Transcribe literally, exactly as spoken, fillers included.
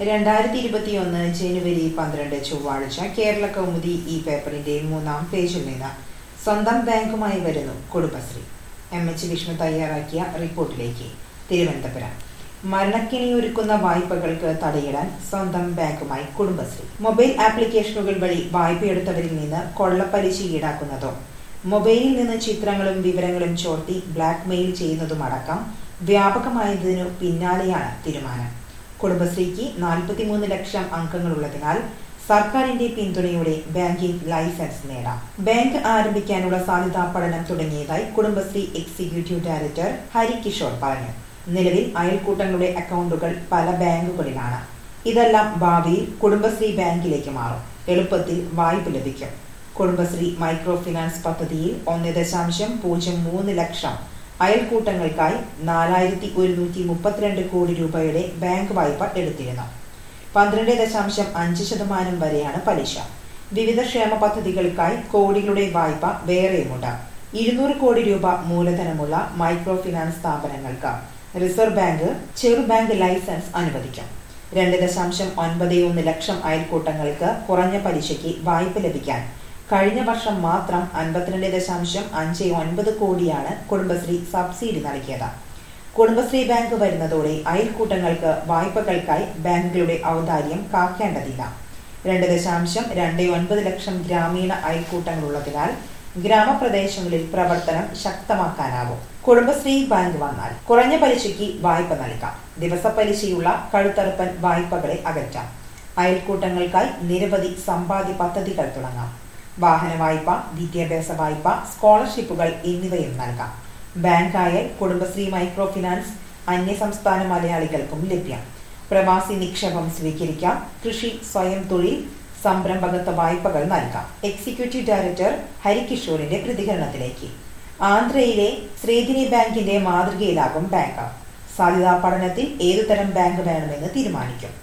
രണ്ടായിരത്തി ഇരുപത്തിയൊന്ന് ജനുവരി പന്ത്രണ്ട് ചൊവ്വാഴ്ച കേരള കൗമുദി ഈ പേപ്പറിന്റെ മൂന്നാം പേജിൽ നിന്ന് സ്വന്തം ബാങ്കുമായി വരുന്നു കുടുംബശ്രീ. എം എച്ച് വിഷ്ണു തയ്യാറാക്കിയ റിപ്പോർട്ടിലേക്ക്. തിരുവനന്തപുരം. മരണക്കെണിയൊരുക്കുന്ന വായ്പകൾക്ക് തടയിടാൻ സ്വന്തം ബാങ്കുമായി കുടുംബശ്രീ. മൊബൈൽ ആപ്ലിക്കേഷനുകൾ വഴി വായ്പയെടുത്തവരിൽ നിന്ന് കൊള്ളപ്പലിശ ഈടാക്കുന്നതോ മൊബൈലിൽ നിന്ന് ചിത്രങ്ങളും വിവരങ്ങളും ചോർത്തി ബ്ലാക്ക് മെയിൽ ചെയ്യുന്നതുമടക്കം വ്യാപകമായതിനു പിന്നാലെയാണ് തീരുമാനം. കുടുംബശ്രീക്ക് നാൽപ്പത്തിമൂന്ന് ലക്ഷം അംഗങ്ങളുള്ളതിനാൽ സർക്കാരിന്റെ പിന്തുണയോടെ ബാങ്കിംഗ് ലൈസൻസ് നേടാം. ബാങ്ക് ആരംഭിക്കാനുള്ള സാധ്യതാ പഠനം തുടങ്ങിയതായി കുടുംബശ്രീ എക്സിക്യൂട്ടീവ് ഡയറക്ടർ ഹരികിഷോർ പറഞ്ഞു. നിലവിൽ അയൽക്കൂട്ടങ്ങളുടെ അക്കൗണ്ടുകൾ പല ബാങ്കുകളിലാണ്. ഇതെല്ലാം ഭാവിയിൽ കുടുംബശ്രീ ബാങ്കിലേക്ക് മാറും. എളുപ്പത്തിൽ വായ്പ ലഭിക്കും. കുടുംബശ്രീ മൈക്രോ ഫിനാൻസ് പദ്ധതിയിൽ ഒന്ന് ദശാംശം പൂജ്യം മൂന്ന് ലക്ഷം അയൽക്കൂട്ടങ്ങൾക്കായി നാലായിരത്തി ഒരുന്നൂറ്റി മുപ്പത്തിരണ്ട് കോടി രൂപയുടെ ബാങ്ക് വായ്പ എടുത്തിരുന്നു. പന്ത്രണ്ട് ദശാംശം അഞ്ച് ശതമാനം വരെയാണ് പലിശ. വിവിധ ക്ഷേമ പദ്ധതികൾക്കായി കോടികളുടെ വായ്പ വേറെയുമുണ്ട്. ഇരുന്നൂറ് കോടി രൂപ മൂലധനമുള്ള മൈക്രോ ഫിനാൻസ് സ്ഥാപനങ്ങൾക്ക് റിസർവ് ബാങ്ക് ചെറു ബാങ്ക് ലൈസൻസ് അനുവദിക്കും. രണ്ട് ദശാംശം ഒൻപത് ഒന്ന് ലക്ഷം അയൽക്കൂട്ടങ്ങൾക്ക് കുറഞ്ഞ പലിശയ്ക്ക് വായ്പ ലഭിക്കാൻ കഴിഞ്ഞ വർഷം മാത്രം അൻപത്തിരണ്ട് ദശാംശം അഞ്ച് ഒൻപത് കോടിയാണ് കുടുംബശ്രീ സബ്സിഡി നൽകിയത്. കുടുംബശ്രീ ബാങ്ക് വരുന്നതോടെ അയൽക്കൂട്ടങ്ങൾക്ക് വായ്പകൾക്കായി ബാങ്കുകളുടെ ഔദാര്യം കാക്കേണ്ടതില്ല. രണ്ട് ദശാംശം രണ്ട് ഒൻപത് ലക്ഷം ഗ്രാമീണ അയൽക്കൂട്ടങ്ങളുള്ളതിനാൽ ഗ്രാമപ്രദേശങ്ങളിൽ പ്രവർത്തനം ശക്തമാക്കാനാവും. കുടുംബശ്രീ ബാങ്ക് വന്നാൽ കുറഞ്ഞ പലിശയ്ക്ക് വായ്പ നൽകാം. ദിവസപലിശയുള്ള കഴുത്തറുപ്പൻ വായ്പകളെ അകറ്റാം. അയൽക്കൂട്ടങ്ങൾക്കായി നിരവധി സമ്പാദ്യ പദ്ധതികൾ തുടങ്ങാം. വാഹന വായ്പ, വിദ്യാഭ്യാസ വായ്പ, സ്കോളർഷിപ്പുകൾ എന്നിവയും നൽകാം. ബാങ്കായാൽ കുടുംബശ്രീ മൈക്രോ ഫിനാൻസ് അന്യസംസ്ഥാന മലയാളികൾക്കും ലഭ്യം. പ്രവാസി നിക്ഷേപം സ്വീകരിക്കാം. കൃഷി, സ്വയം തൊഴിൽ, സംരംഭകത്വ വായ്പകൾ നൽകാം. എക്സിക്യൂട്ടീവ് ഡയറക്ടർ ഹരികിഷോറിന്റെ പ്രതികരണത്തിലേക്ക്. ആന്ധ്രയിലെ ശ്രീധിനി ബാങ്കിന്റെ മാതൃകയിലാകും ബാങ്ക്. സാധ്യതാ പഠനത്തിൽ ഏതുതരം ബാങ്ക് വേണമെന്ന് തീരുമാനിക്കും.